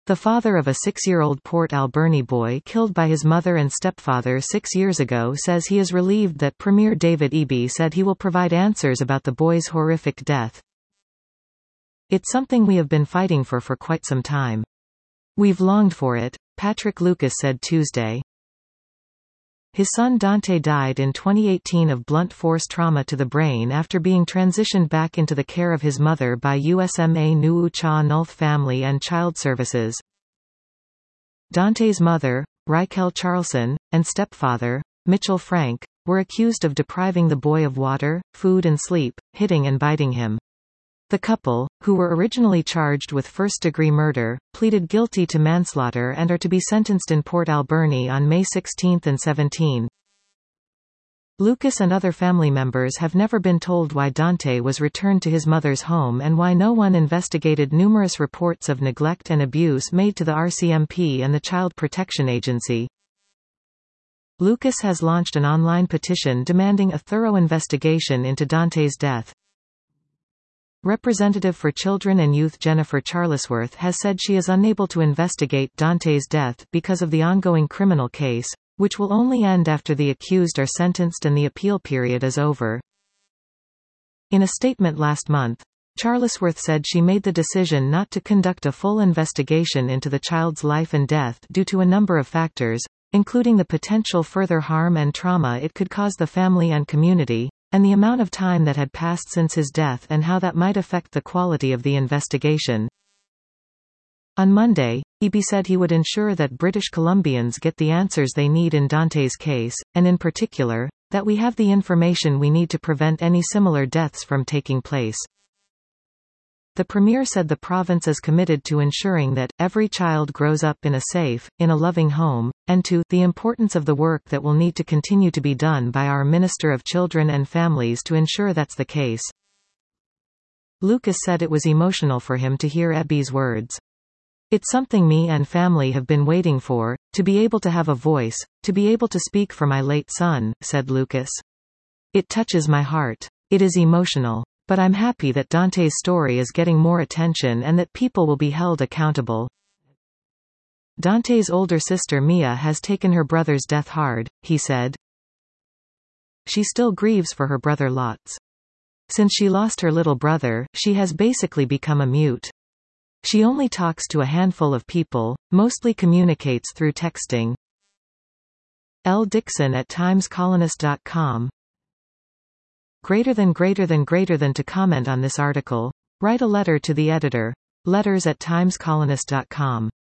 The father of a 6-year-old Port Alberni boy killed by his mother and stepfather 6 years ago says he is relieved that Premier David Eby said he will provide answers about the boy's horrific death. It's something we have been fighting for quite some time. We've longed for it, Patrick Lucas said Tuesday. His son Dante died in 2018 of blunt force trauma to the brain after being transitioned back into the care of his mother by USMA Nuu Cha Nulth Family and Child Services. Dante's mother, Raquel Charlson, and stepfather, Mitchell Frank, were accused of depriving the boy of water, food and sleep, hitting and biting him. The couple, who were originally charged with first-degree murder, pleaded guilty to manslaughter and are to be sentenced in Port Alberni on May 16 and 17. Lucas and other family members have never been told why Dante was returned to his mother's home and why no one investigated numerous reports of neglect and abuse made to the RCMP and the Child Protection Agency. Lucas has launched an online petition demanding a thorough investigation into Dante's death. Representative for Children and Youth Jennifer Charlesworth has said she is unable to investigate Dante's death because of the ongoing criminal case, which will only end after the accused are sentenced and the appeal period is over. In a statement last month, Charlesworth said she made the decision not to conduct a full investigation into the child's life and death due to a number of factors, including the potential further harm and trauma it could cause the family and community, and the amount of time that had passed since his death and how that might affect the quality of the investigation. On Monday, Eby said he would ensure that British Columbians get the answers they need in Dante's case, and in particular, that we have the information we need to prevent any similar deaths from taking place. The Premier said the province is committed to ensuring that every child grows up in a safe, in a loving home, and to the importance of the work that will need to continue to be done by our Minister of Children and Families to ensure that's the case. Lucas said it was emotional for him to hear Eby's words. It's something me and family have been waiting for, to be able to have a voice, to be able to speak for my late son, said Lucas. It touches my heart. It is emotional. But I'm happy that Dante's story is getting more attention and that people will be held accountable. Dante's older sister Mia has taken her brother's death hard, he said. She still grieves for her brother lots. Since she lost her little brother, she has basically become a mute. She only talks to a handful of people, mostly communicates through texting. L. Dixon at timescolonist.com. Greater than to comment on this article, write a letter to the editor. Letters@timescolonist.com